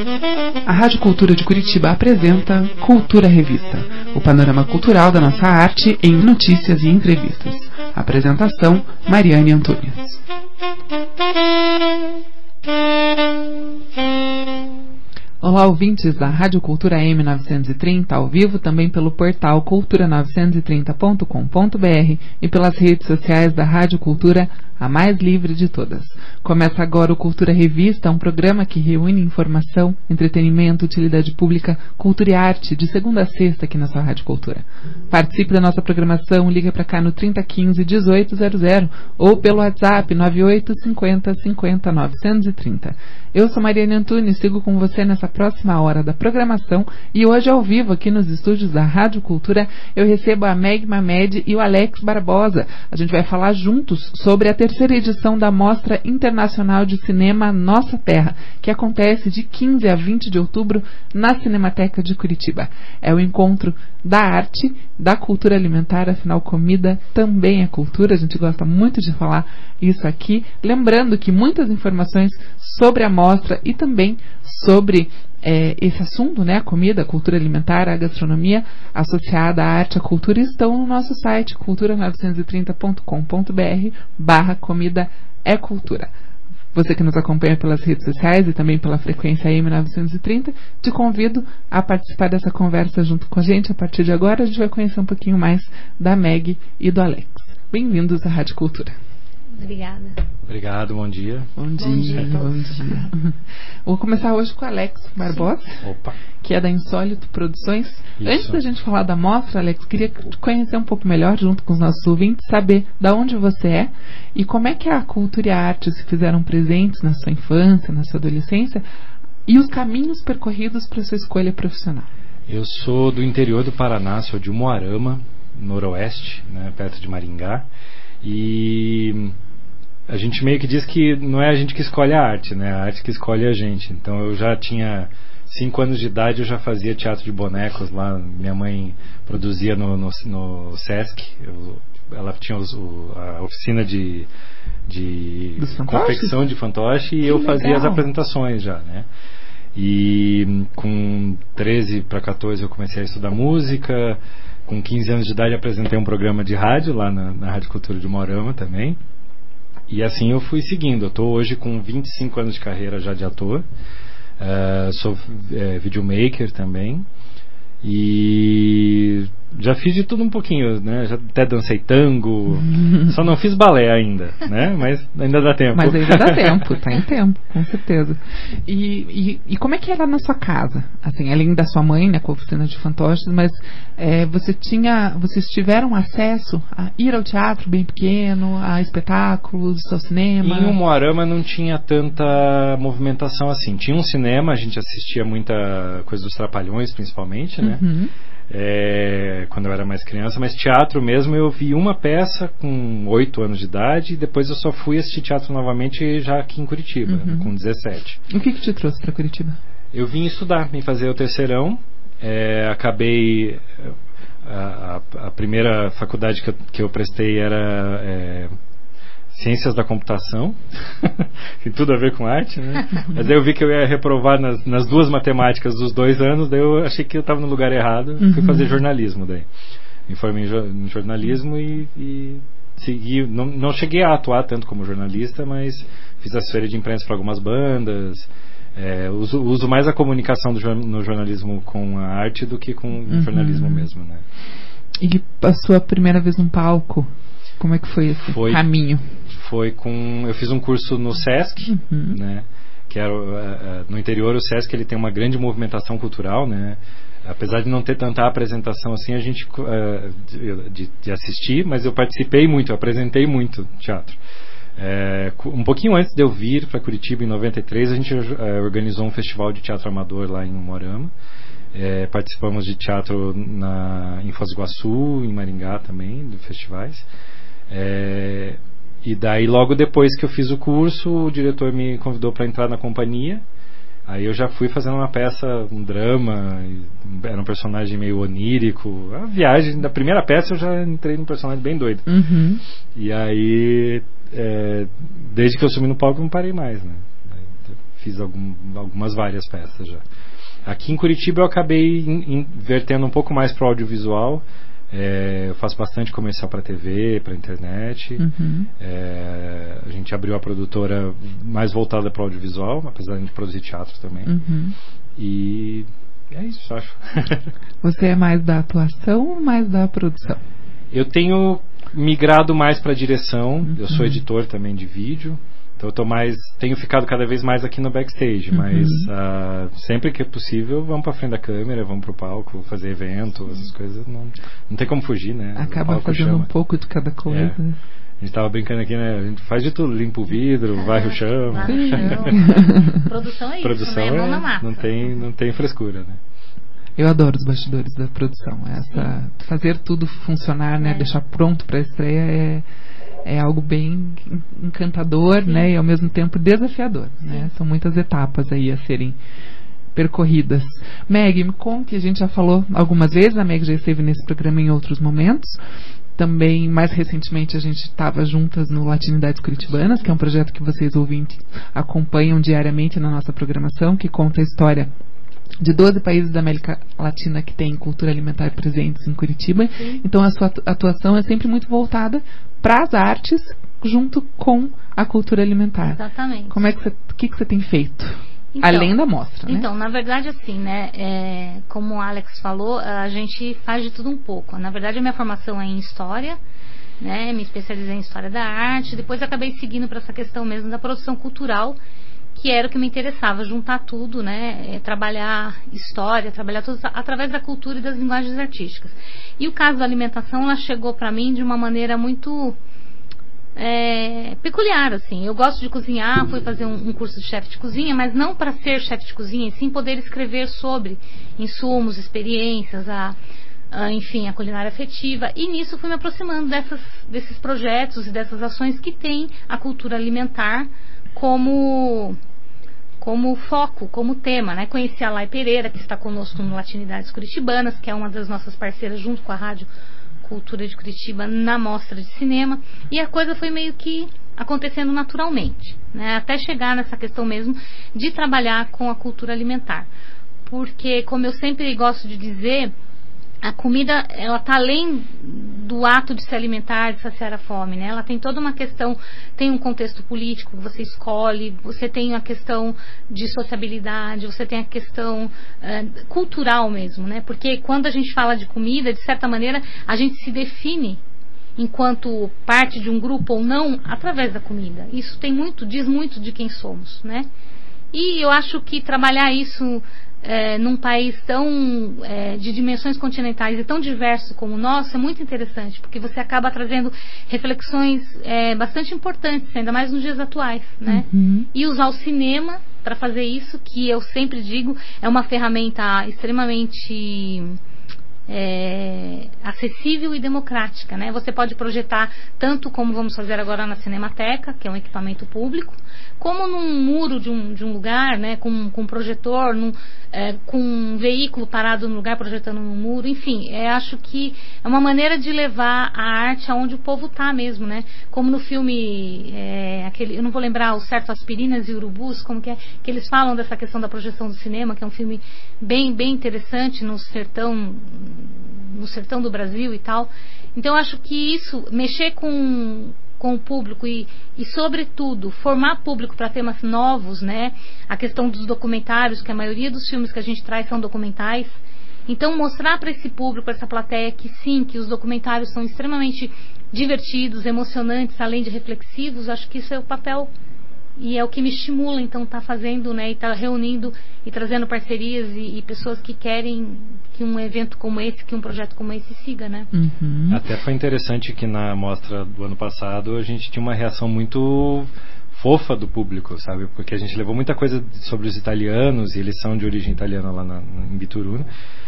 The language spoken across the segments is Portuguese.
A Rádio Cultura de Curitiba apresenta Cultura Revista, o panorama cultural da nossa arte em notícias e entrevistas. Apresentação, Mariane Antunes. Olá, ouvintes da Rádio Cultura M930, ao vivo também pelo portal cultura930.com.br e pelas redes sociais da Rádio Cultura, a mais livre de todas. Começa agora o Cultura Revista, um programa que reúne informação, entretenimento, utilidade pública, cultura e arte, de segunda a sexta aqui na sua Rádio Cultura. Participe da nossa programação, liga para cá no 3015-1800 ou pelo WhatsApp 9850-50-930. Eu sou Mariane Antunes, sigo com você nessa próxima hora da programação e hoje ao vivo aqui nos estúdios da Rádio Cultura eu recebo a Meg Mamed e o Alex Barbosa. A gente vai falar juntos sobre a terceira edição da Mostra Internacional de Cinema Nossa Terra, que acontece de 15 a 20 de outubro na Cinemateca de Curitiba. É o encontro da arte, da cultura alimentar, afinal comida também é cultura, a gente gosta muito de falar isso aqui, lembrando que muitas informações sobre a mostra e também sobre esse assunto, né, a comida, a cultura alimentar, a gastronomia associada à arte, à cultura, estão no nosso site cultura930.com.br/comida é cultura. Você que nos acompanha pelas redes sociais e também pela frequência M930, te convido a participar dessa conversa junto com a gente. A partir de agora a gente vai conhecer um pouquinho mais da Meg e do Alex. Bem-vindos à Rádio Cultura. Obrigada. Obrigado, bom dia. Bom dia. Vou começar hoje com o Alex Barbosa, que é da Insólito Produções. Isso. Antes da gente falar da mostra, Alex, queria te conhecer um pouco melhor, junto com os nossos ouvintes, saber de onde você é e como é que a cultura e a arte se fizeram presentes na sua infância, na sua adolescência, e os caminhos percorridos para a sua escolha profissional. Eu sou do interior do Paraná, sou de Umuarama, noroeste, né, perto de Maringá. E a gente meio que diz que não é a gente que escolhe a arte, né? A arte que escolhe a gente. Então eu já tinha 5 anos de idade, eu já fazia teatro de bonecos lá. Minha mãe produzia no Sesc. Ela tinha a oficina de confecção de fantoche e eu fazia as apresentações já, né? E com 13 para 14 eu comecei a estudar música. Com 15 anos de idade apresentei um programa de rádio lá na Rádio Cultura de Umuarama também. E assim eu fui seguindo. Eu estou hoje com 25 anos de carreira já de ator. Sou videomaker também. E já fiz de tudo um pouquinho, né? Já até dancei tango. Só não fiz balé ainda, né? Mas ainda dá tempo. Mas ainda dá tempo, tá em tempo, com certeza. E como é que era na sua casa? Assim, além da sua mãe, né, com a oficina de fantoches, mas vocês tiveram acesso a ir ao teatro bem pequeno, a espetáculos, ao cinema? Em Umuarama não tinha tanta movimentação assim. Tinha um cinema, a gente assistia muita coisa dos Trapalhões, principalmente, né? Quando eu era mais criança, mas teatro mesmo eu vi uma peça com 8 anos de idade e depois eu só fui assistir teatro novamente já aqui em Curitiba, com 17. O que te trouxe para Curitiba? Eu vim estudar, vim fazer o terceirão, acabei a primeira faculdade que eu prestei era Ciências da Computação. Tem tudo a ver com arte, né? Mas aí eu vi que eu ia reprovar nas 2 matemáticas dos 2 anos, daí eu achei que eu estava no lugar errado, fui fazer jornalismo daí. Me formei em jornalismo e segui, não cheguei a atuar tanto como jornalista, mas fiz assessoria de imprensa para algumas bandas. Uso mais a comunicação no jornalismo com a arte do que com o jornalismo mesmo, né? E a sua primeira vez num palco? Como é que foi esse caminho? Eu fiz um curso no Sesc, né? Que era no interior. O Sesc ele tem uma grande movimentação cultural, né? Apesar de não ter tanta apresentação assim, a gente de assistir, mas eu participei muito, eu apresentei muito teatro. Um pouquinho antes de eu vir para Curitiba em 93, a gente organizou um festival de teatro amador lá em Umuarama. Participamos de teatro em Foz do Iguaçu, em Maringá também, de festivais. E daí logo depois que eu fiz o curso, o diretor me convidou para entrar na companhia. Aí eu já fui fazendo uma peça, um drama, era um personagem meio onírico. A viagem da primeira peça eu já entrei num personagem bem doido. E aí desde que eu sumi no palco eu não parei mais, né? fiz algumas várias peças já. Aqui em Curitiba eu acabei invertendo um pouco mais para o audiovisual. Eu faço bastante comercial para TV, para internet. A gente abriu a produtora mais voltada para o audiovisual, apesar de produzir teatro também. E é isso, acho. Você é mais da atuação ou mais da produção? Eu tenho migrado mais para direção. Eu sou editor também de vídeo. Então eu tenho ficado cada vez mais aqui no backstage, mas sempre que é possível vamos para frente da câmera, vamos pro palco, fazer evento, essas coisas, não tem como fugir, né? Acaba fazendo um pouco de cada coisa. A gente tava brincando aqui, né? A gente faz de tudo, limpa o vidro, varre o chão. Produção é isso, produção né? Mão na massa. Não tem frescura, né? Eu adoro os bastidores da produção. Fazer tudo funcionar, né? Deixar pronto para a estreia é algo bem encantador, né? E ao mesmo tempo desafiador, né? São muitas etapas aí a serem percorridas. Meg, me conte, a gente já falou algumas vezes, a Meg já esteve nesse programa em outros momentos. Também, mais recentemente, a gente estava juntas no Latinidades Curitibanas, que é um projeto que vocês ouvintes acompanham diariamente na nossa programação, que conta a história de 12 países da América Latina que têm cultura alimentar presentes em Curitiba. Então a sua atuação é sempre muito voltada para as artes junto com a cultura alimentar. Exatamente. O que você tem feito? Então, além da mostra, né? Então, na verdade, assim, né? Como o Alex falou, a gente faz de tudo um pouco. Na verdade, a minha formação é em História, né? Me especializei em História da Arte. Depois acabei seguindo para essa questão mesmo da produção cultural, que era o que me interessava, juntar tudo, né? Trabalhar história, trabalhar tudo através da cultura e das linguagens artísticas. E o caso da alimentação, ela chegou para mim de uma maneira muito peculiar, assim. Eu gosto de cozinhar, fui fazer um curso de chefe de cozinha, mas não para ser chefe de cozinha, e sim poder escrever sobre insumos, experiências, enfim, a culinária afetiva. E nisso fui me aproximando desses projetos e dessas ações que tem a cultura alimentar como foco, como tema, né? Conheci a Lai Pereira, que está conosco no Latinidades Curitibanas, que é uma das nossas parceiras junto com a Rádio Cultura de Curitiba na mostra de cinema, e a coisa foi meio que acontecendo naturalmente, né? Até chegar nessa questão mesmo de trabalhar com a cultura alimentar, porque, como eu sempre gosto de dizer, a comida, ela está além do ato de se alimentar, de saciar a fome, né? Ela tem toda uma questão, tem um contexto político que você escolhe, você tem a questão de sociabilidade, você tem a questão cultural mesmo, né? Porque quando a gente fala de comida, de certa maneira, a gente se define enquanto parte de um grupo ou não, através da comida. Isso diz muito de quem somos, né? E eu acho que trabalhar isso num país tão de dimensões continentais e tão diverso como o nosso é muito interessante, porque você acaba trazendo reflexões bastante importantes, ainda mais nos dias atuais, né? E usar o cinema para fazer isso, que eu sempre digo, é uma ferramenta extremamente acessível e democrática, né? Você pode projetar tanto como vamos fazer agora na Cinemateca, que é um equipamento público, como num muro de um lugar, né? Com um projetor, com um veículo parado no lugar projetando no muro, enfim, acho que é uma maneira de levar a arte aonde o povo está mesmo, né? Como no filme, eu não vou lembrar o certo, Aspirinas e Urubus, como que eles falam dessa questão da projeção do cinema, que é um filme bem, bem interessante no sertão do Brasil e tal. Então acho que isso, mexer com o público e sobretudo formar público para temas novos, né? A questão dos documentários, que a maioria dos filmes que a gente traz são documentais. Então mostrar para esse público, para essa plateia, que sim, que os documentários são extremamente divertidos, emocionantes, além de reflexivos, acho que isso é o papel e é o que me estimula, então, tá fazendo, né, e tá reunindo e trazendo parcerias e pessoas que querem que um evento como esse, que um projeto como esse siga, né? Até foi interessante que na mostra do ano passado a gente tinha uma reação muito fofa do público, sabe? Porque a gente levou muita coisa sobre os italianos, e eles são de origem italiana lá em Bituruna,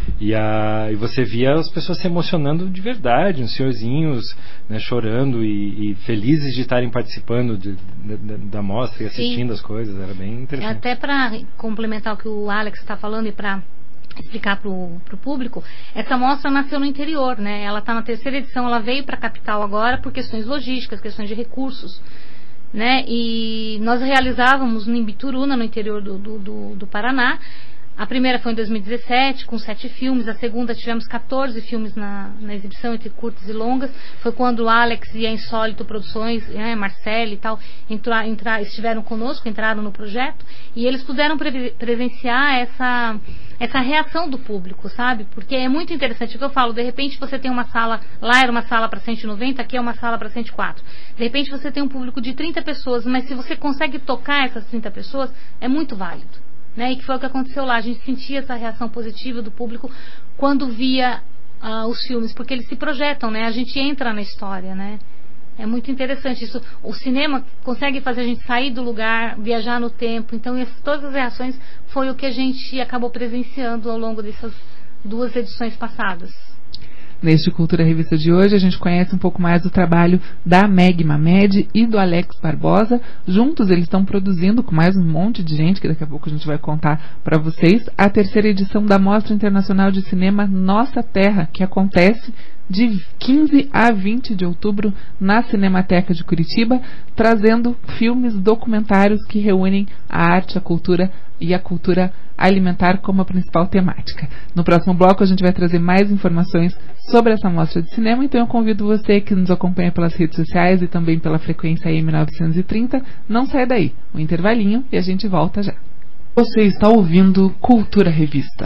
e você via as pessoas se emocionando de verdade, os senhorzinhos, né, chorando e felizes de estarem participando da mostra e assistindo as coisas, era bem interessante. Até para complementar o que o Alex está falando e para explicar para o público, essa mostra nasceu no interior, né? Ela está na 3ª edição, ela veio para a capital agora por questões logísticas, questões de recursos. né? E nós realizávamos no Imbiturunas, no interior do Paraná. A primeira foi em 2017, com 7 filmes. A segunda tivemos 14 filmes na exibição, entre curtas e longas. Foi quando o Alex e a Insólito Produções, Marcele e tal, estiveram conosco, entraram no projeto. E eles puderam presenciar essa reação do público, sabe? Porque é muito interessante o que eu falo. De repente você tem uma sala, lá era uma sala para 190, aqui é uma sala para 104. De repente você tem um público de 30 pessoas, mas se você consegue tocar essas 30 pessoas, é muito válido. Né, e que foi o que aconteceu lá. A gente sentia essa reação positiva do público quando via os filmes, porque eles se projetam, né? A gente entra na história, né? É muito interessante isso. O cinema consegue fazer a gente sair do lugar, viajar no tempo. Então todas as reações foi o que a gente acabou presenciando ao longo dessas 2 edições passadas. Neste Cultura Revista de hoje, a gente conhece um pouco mais do trabalho da Meg Mamed e do Alex Barbosa. Juntos, eles estão produzindo, com mais um monte de gente, que daqui a pouco a gente vai contar para vocês, a 3ª edição da Mostra Internacional de Cinema Nossa Terra, que acontece de 15 a 20 de outubro na Cinemateca de Curitiba, trazendo filmes documentários que reúnem a arte, a cultura e a cultura alimentar como a principal temática. No próximo bloco a gente vai trazer mais informações sobre essa mostra de cinema, então eu convido você que nos acompanha pelas redes sociais e também pela frequência AM 930, não saia daí, um intervalinho e a gente volta já. Você está ouvindo Cultura Revista.